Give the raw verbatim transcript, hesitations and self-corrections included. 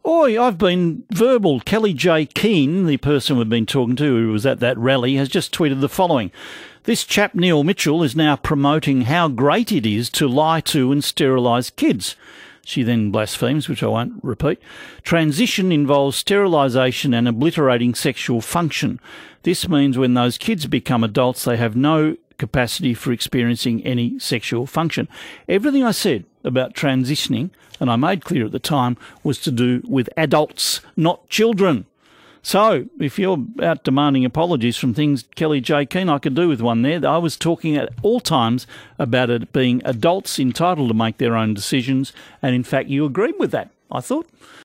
Oi, I've been verbal. Kelly J. Keane, the person we've been talking to who was at that rally, has just tweeted the following. This chap, Neil Mitchell, is now promoting how great it is to lie to and sterilise kids. She then blasphemes, which I won't repeat. Transition involves sterilisation and obliterating sexual function. This means when those kids become adults, they have no capacity for experiencing any sexual function. Everything I said about transitioning, and I made clear at the time, was to do with adults, not children. So, if you're out demanding apologies from things Kelly J. Keane, I could do with one there. I was talking at all times about it being adults entitled to make their own decisions, and in fact you agreed with that, I thought.